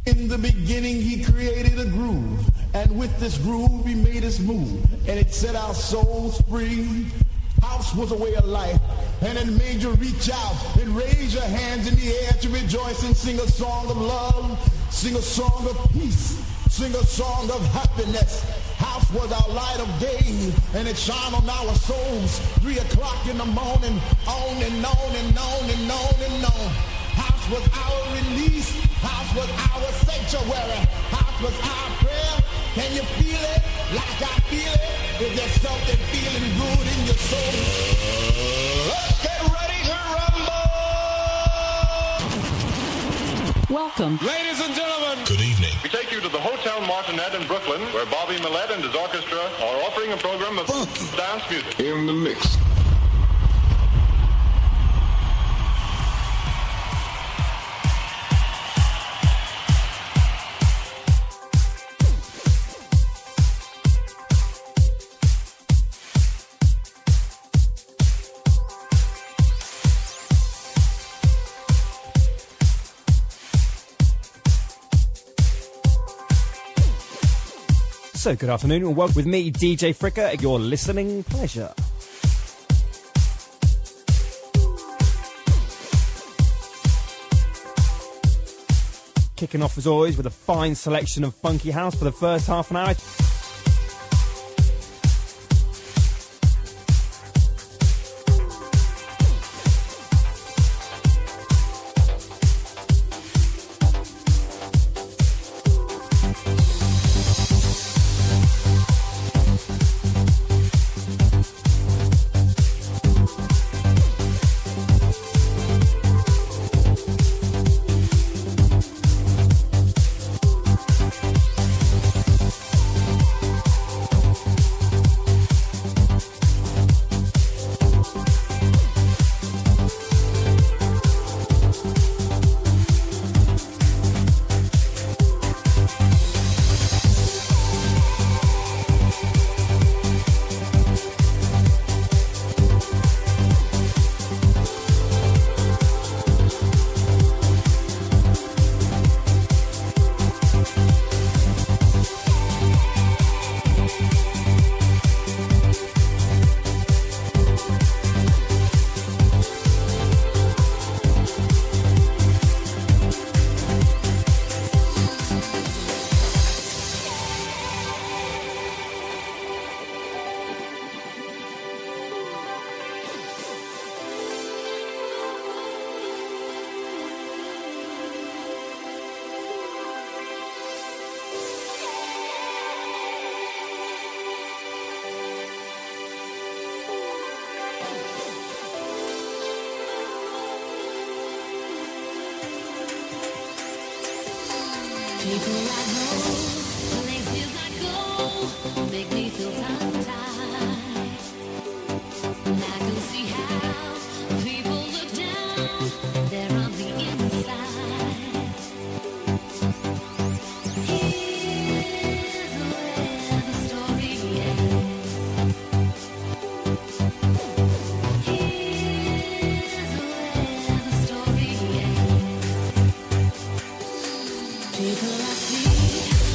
In the beginning, he created a groove, and with this groove, he made us move, and it set our souls free. House was a way of life, and it made you reach out and raise your hands in the air to rejoice and sing a song of love, sing a song of peace, sing a song of happiness. House was our light of day, and it shone on our souls. 3 o'clock in the morning, on and on and on and on and on. House was our release. House was our sanctuary. House was our prayer. Can you feel it like I feel it? Is there something feeling good in your soul? Let's get ready to rumble! Welcome. Ladies and gentlemen. Good evening. We take you to the Hotel Martinet in Brooklyn, where Bobby Millett and his orchestra are offering a program of funky dance music. In the mix. So good afternoon and welcome with me, DJ Fricker, at your listening pleasure. Kicking off as always with a fine selection of funky house for the first half an hour. People I see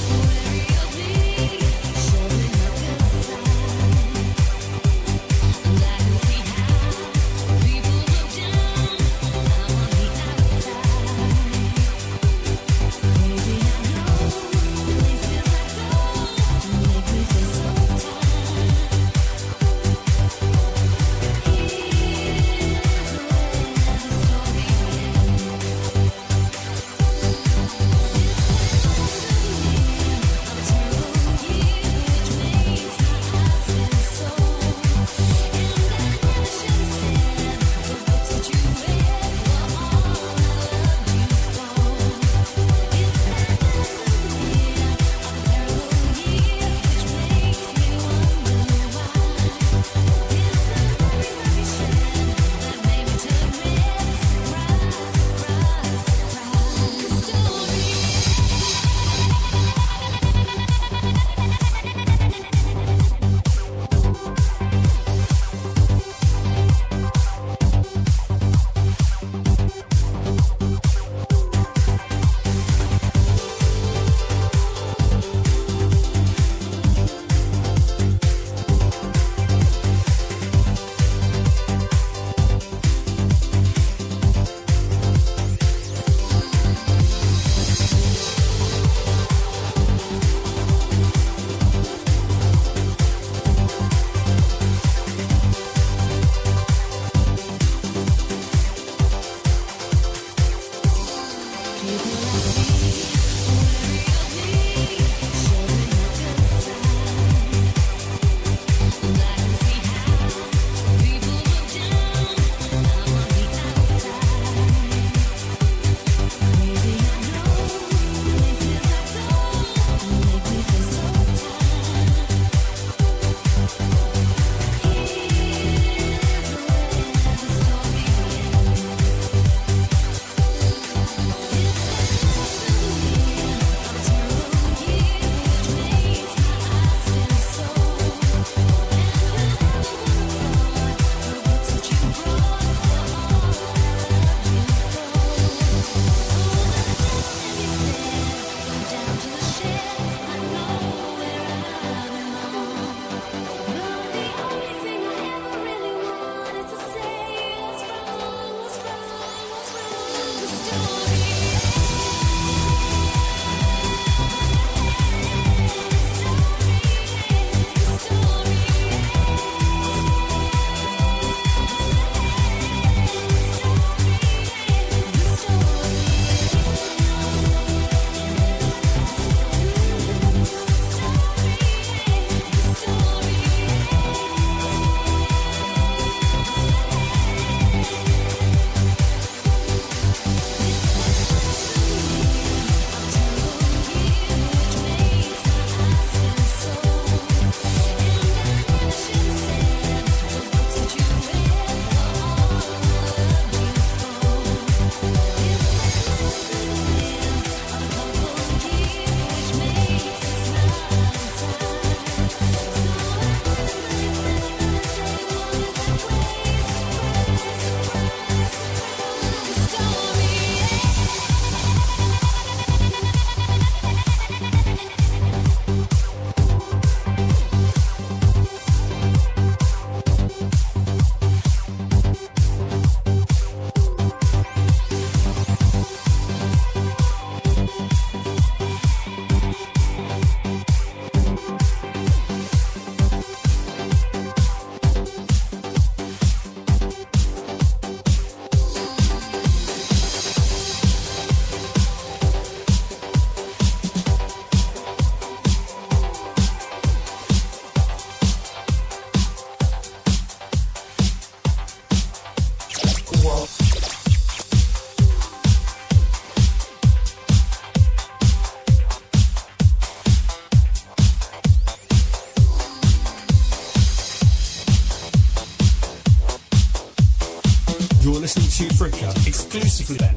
listening to Fricka exclusively then.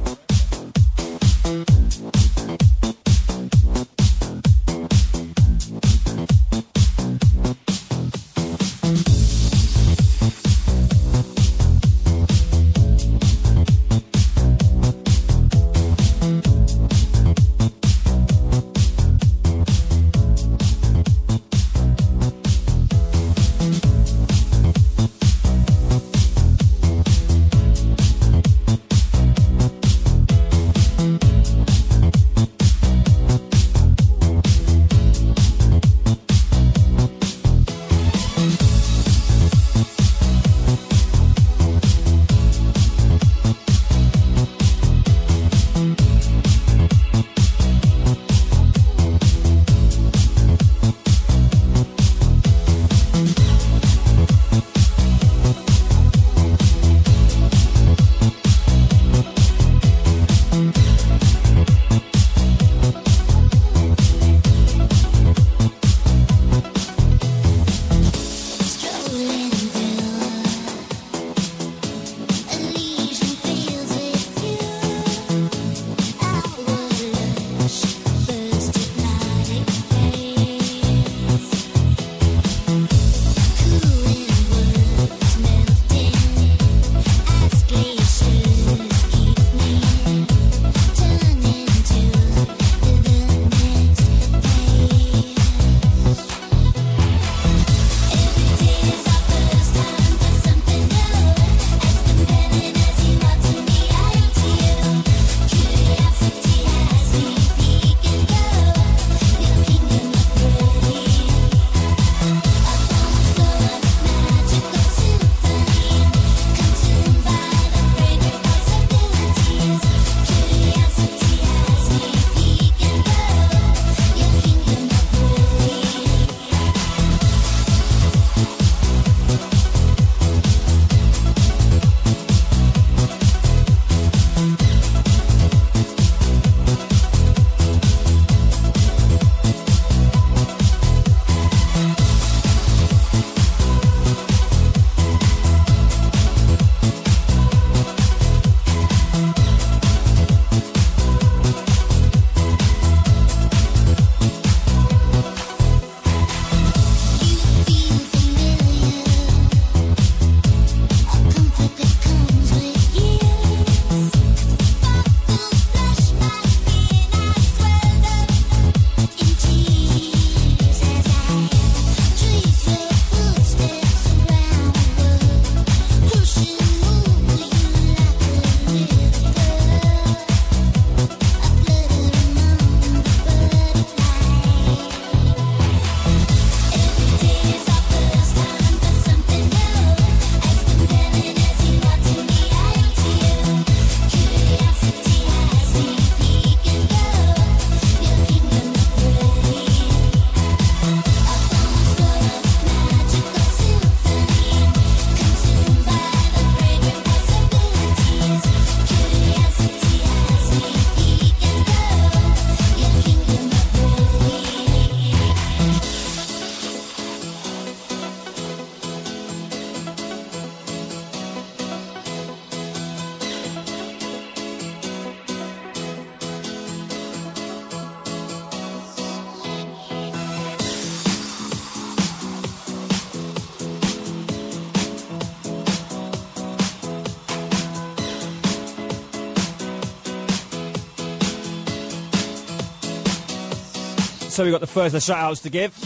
So we've got the first of the shout-outs to give.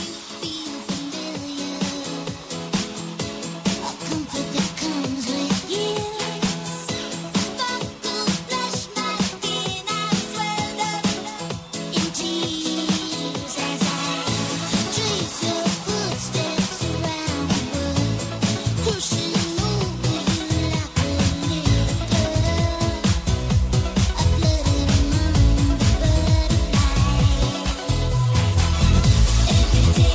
Every day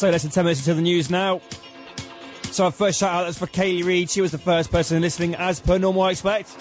So less than 10 minutes until the news now. So our first shout out is for Kaylee Reid. She was the first person listening as per normal, I expect.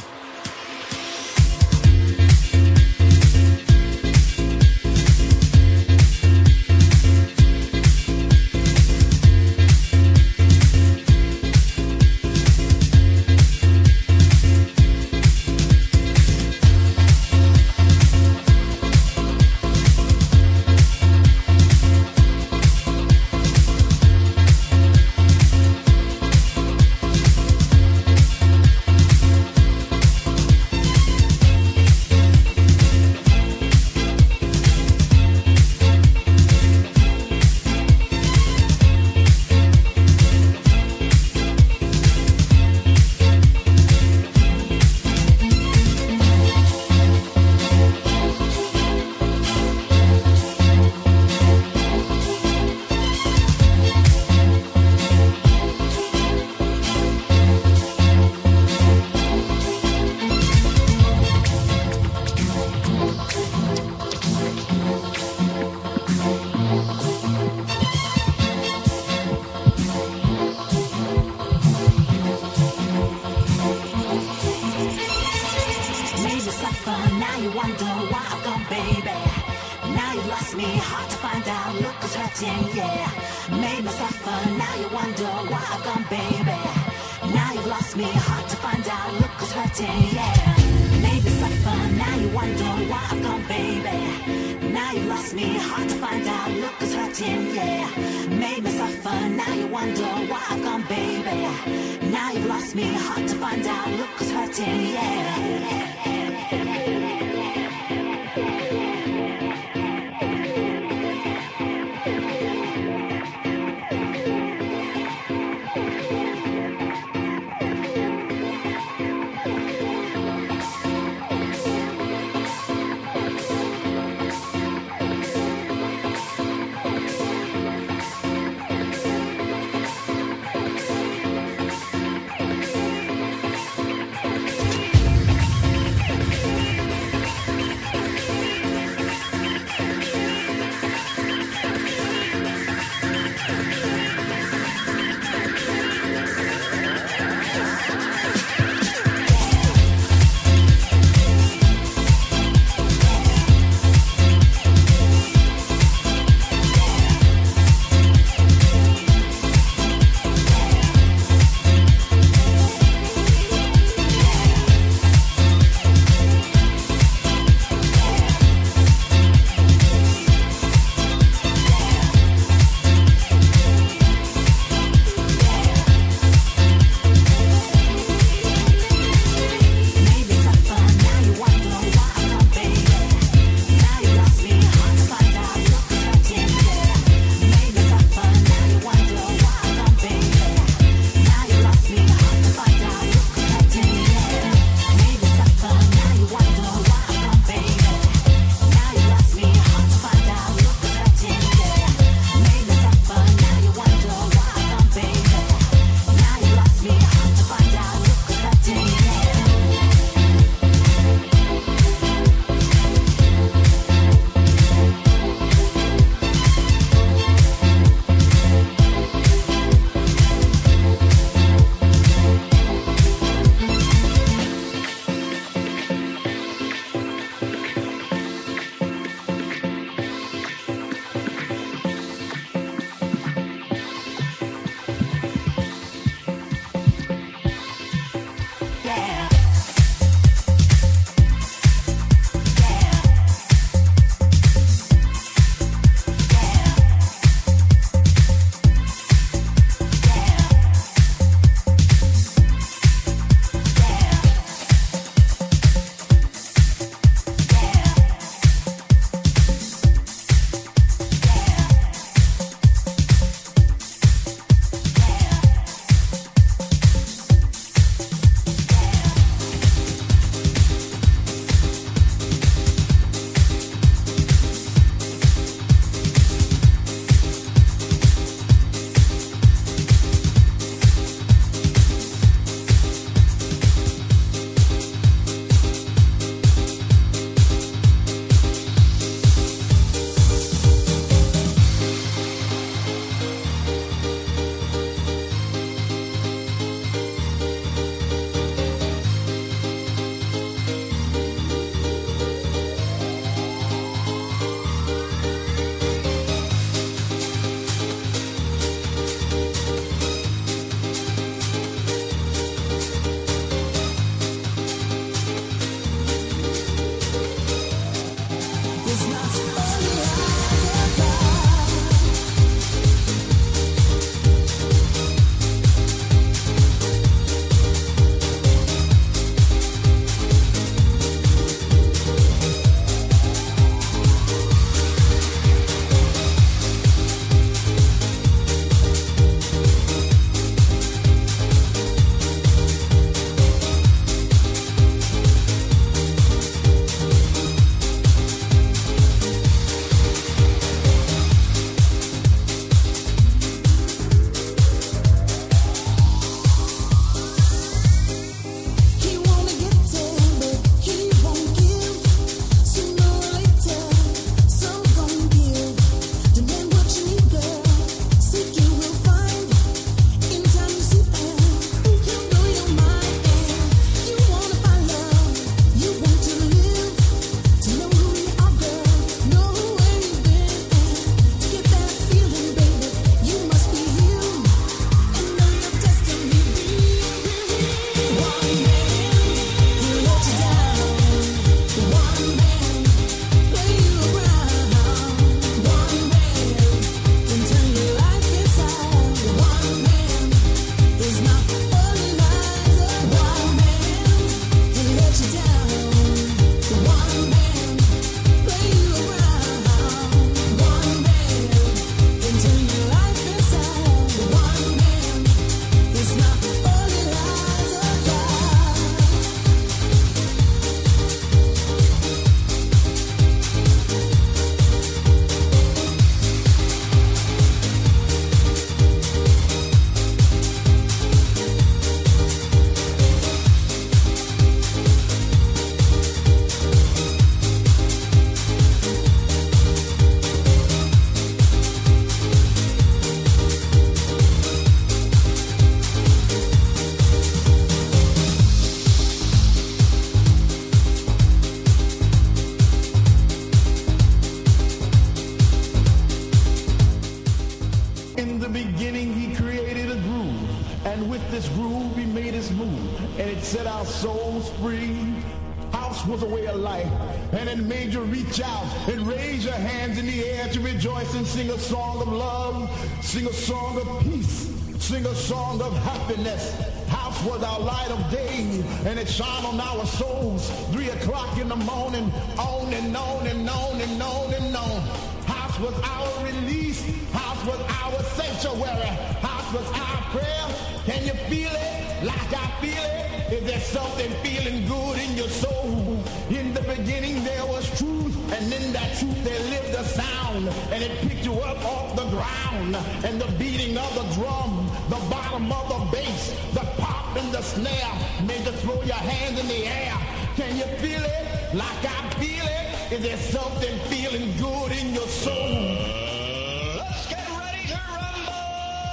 And with this groove, we made us move, and it set our souls free. House was a way of life, and it made you reach out and raise your hands in the air to rejoice and sing a song of love, sing a song of peace, sing a song of happiness. House was our light of day, and it shone on our souls. 3 o'clock in the morning, on and on and on and on and on. House was our release. House was our sanctuary. House was our prayer. Can you feel it like I feel it? Is there something feeling good in your soul? In the beginning there was truth, and in that truth there lived a sound, and it picked you up off the ground. And the beating of the drum, the bottom of the bass, the pop and the snare made you throw your hands in the air. Can you feel it like I feel it? Is there something feeling good in your soul? Let's get ready to rumble!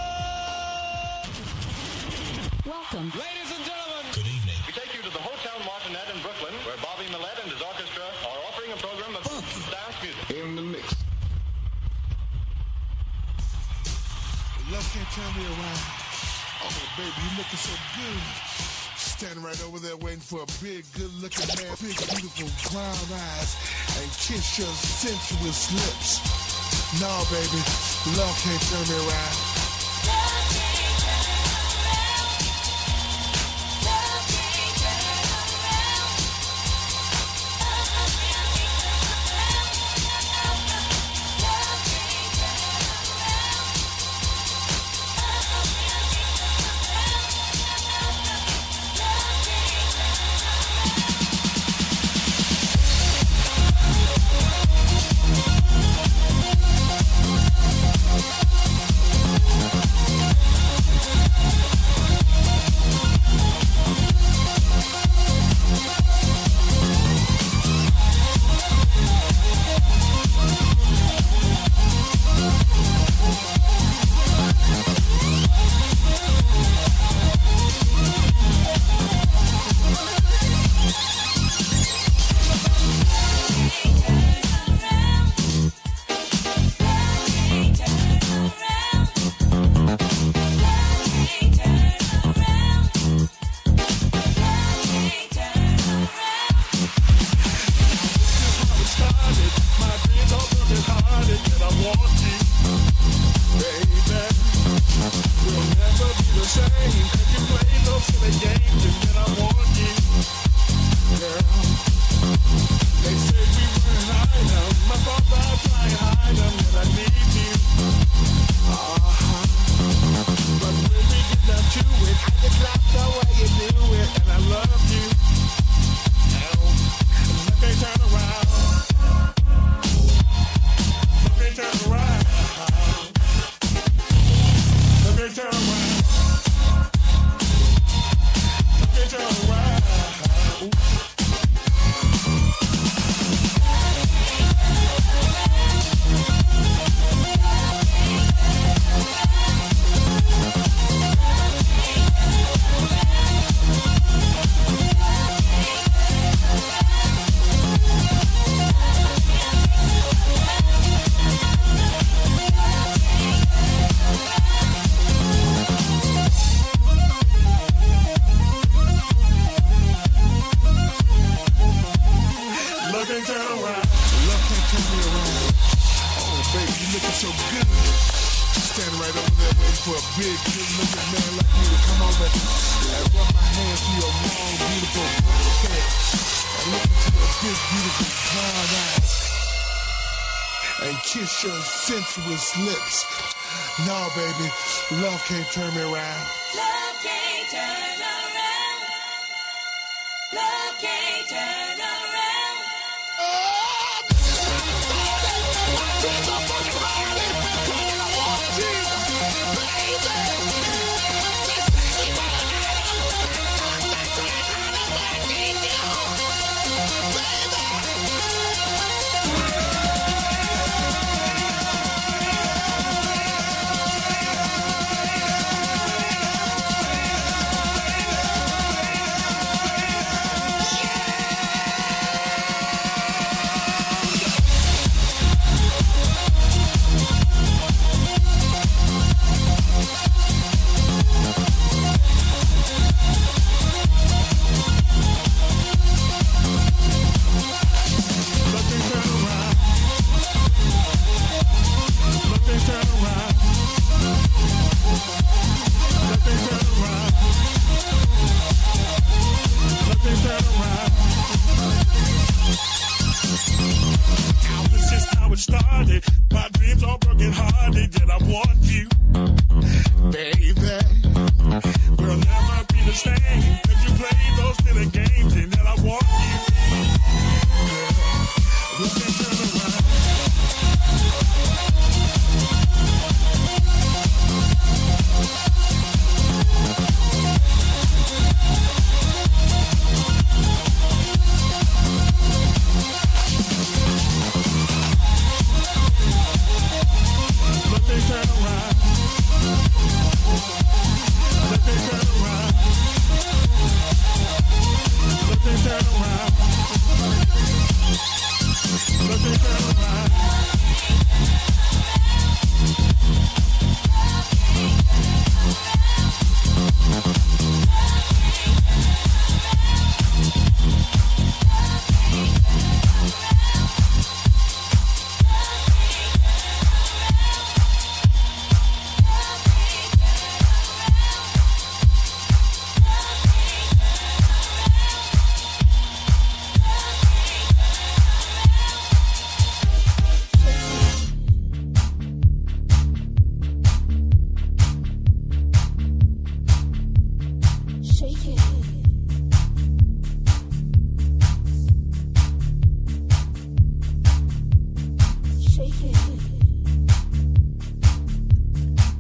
Welcome. Ladies and gentlemen, Good evening. We take you to the Hotel Martinet in Brooklyn, where Bobby Millett and his orchestra are offering a program of dance music. In the mix. Love can't turn me around. Oh, baby, you looking so good. Standing right over there waiting for a big, good-looking man, big, beautiful brown eyes, and kiss your sensuous lips. No, baby, love can't turn me around. Kiss your sensuous lips. No, baby, love can't turn me around. Love can't turn around. Love can't turn around.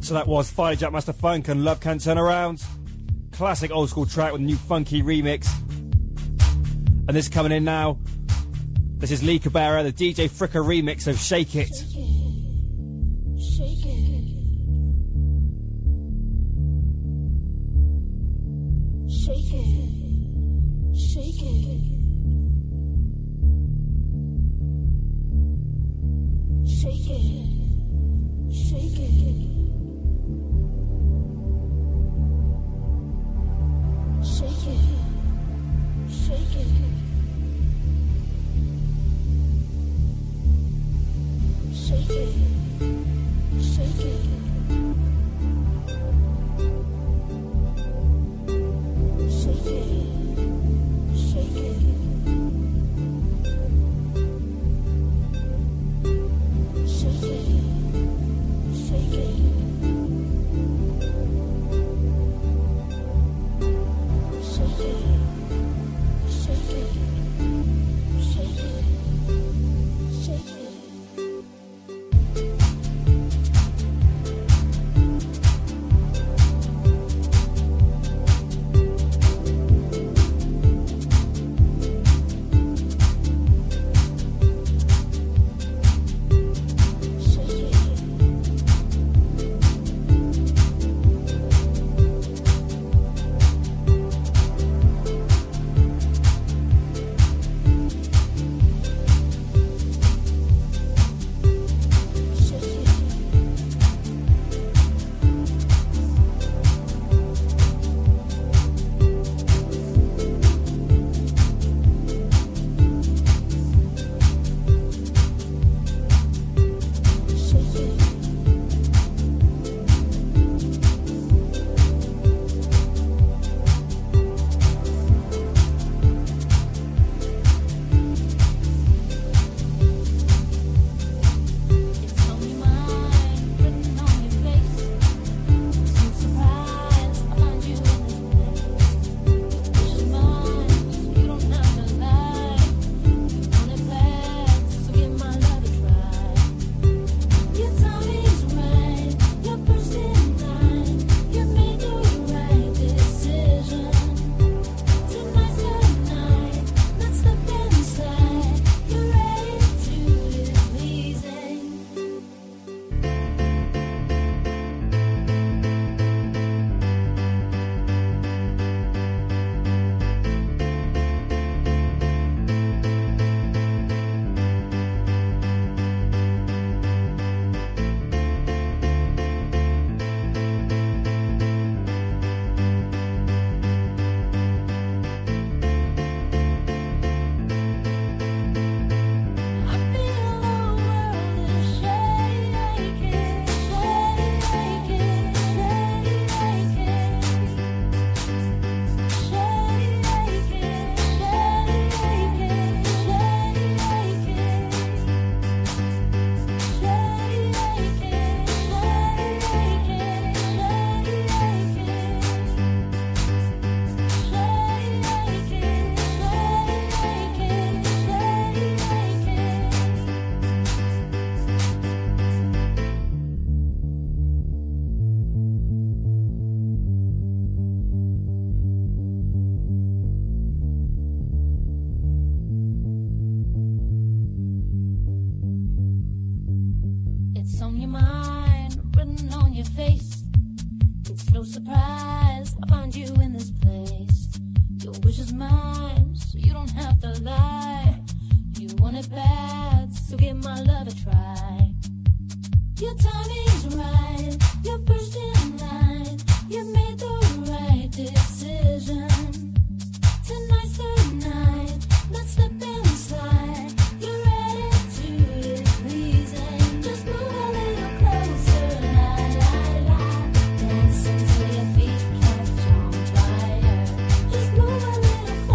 So that was Fire Jackmaster Funk and Love Can't Turn Around. Classic old school track with a new funky remix. And this coming in now. This is Lee Cabrera, the DJ Fricker remix of Shake It. Shake it. Shake it. Shake it. Shake it. Shake it. Shake it, shake it, shake it, shake it, shake it, shake it, shake it, shake it.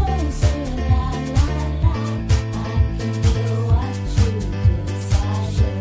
Shake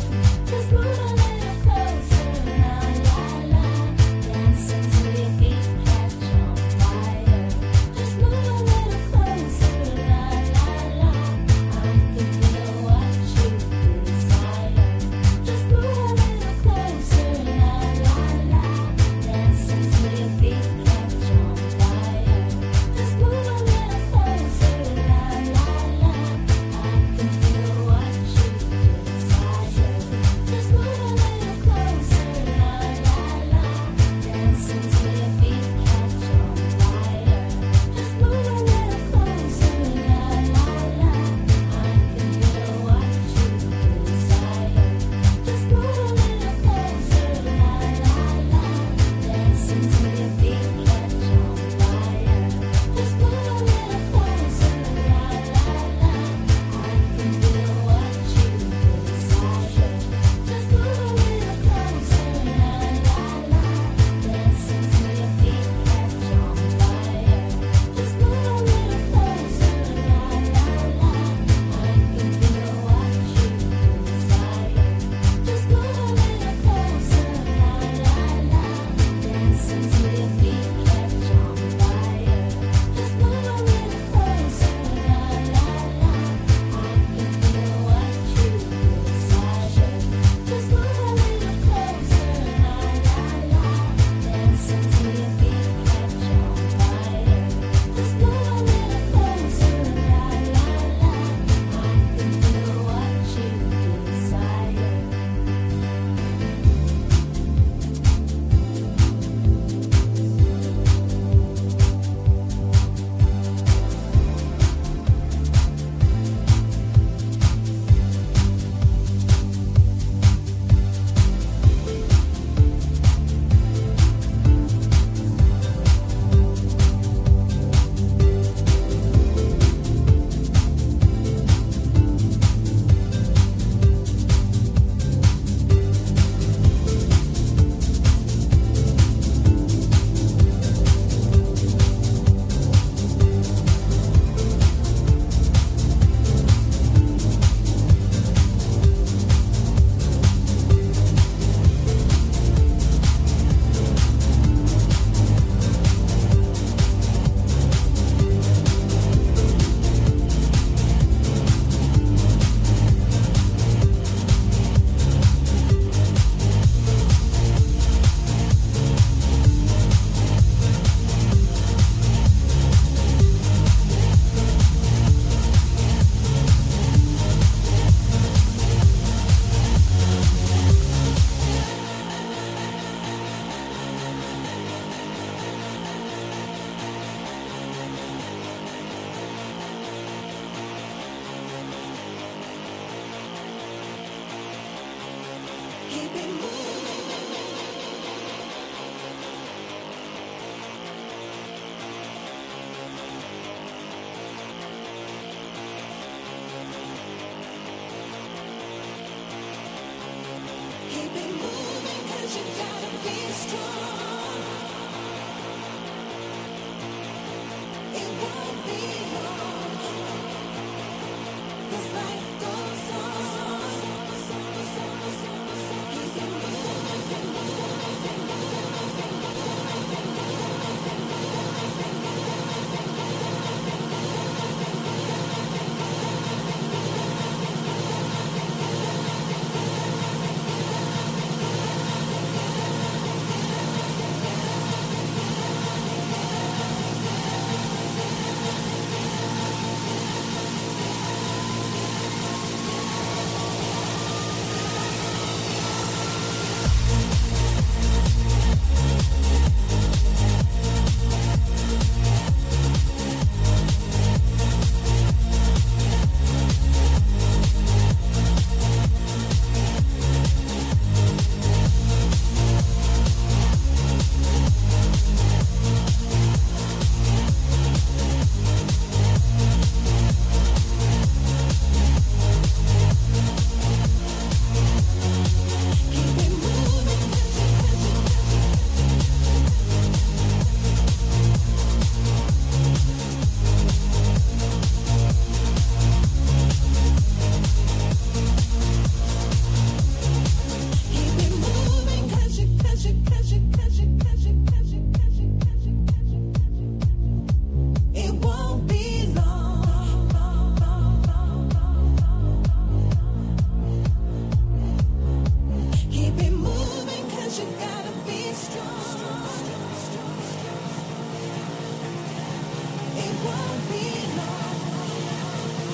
won't be long.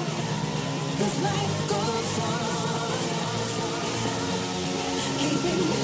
'Cause life goes on, keeping me